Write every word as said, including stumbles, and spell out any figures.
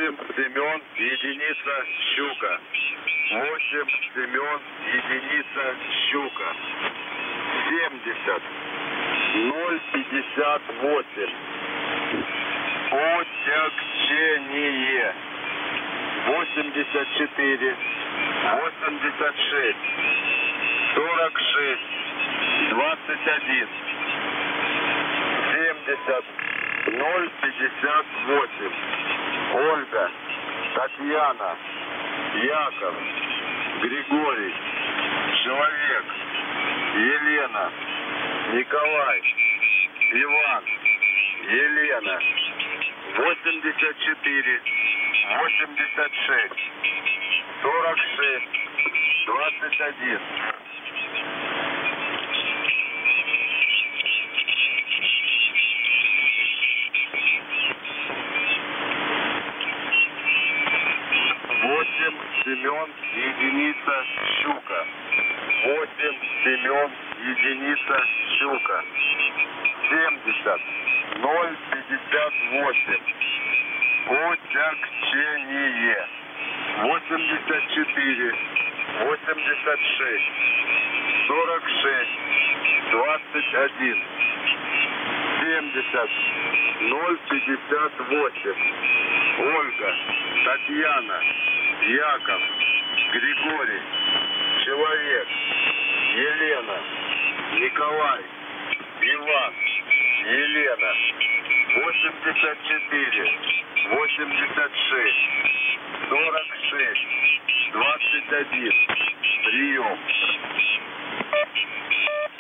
восемь Семен, единица щука. восемь Семен, единица щука. семьдесят ноль пятьдесят восемь. Отягчение. восемьдесят четыре восемьдесят шесть сорок шесть двадцать один. семьдесят ноль пятьдесят восемь. Ольга, Татьяна, Яков, Григорий, Человек, Елена, Николай, Иван, Елена. восемьдесят четыре восемьдесят шесть сорок шесть двадцать один. восемь Семен, единица щука. восемь Семен, единица щука. семьдесят ноль пятьдесят восемь. Отягчение. восемьдесят четыре восемьдесят шесть сорок шесть двадцать один. семьдесят ноль пятьдесят восемь. Ольга, Татьяна, Яков, Григорий, Человек, Елена, Николай, Иван, Елена. восемьдесят четыре восемьдесят шесть сорок шесть двадцать один. Прием.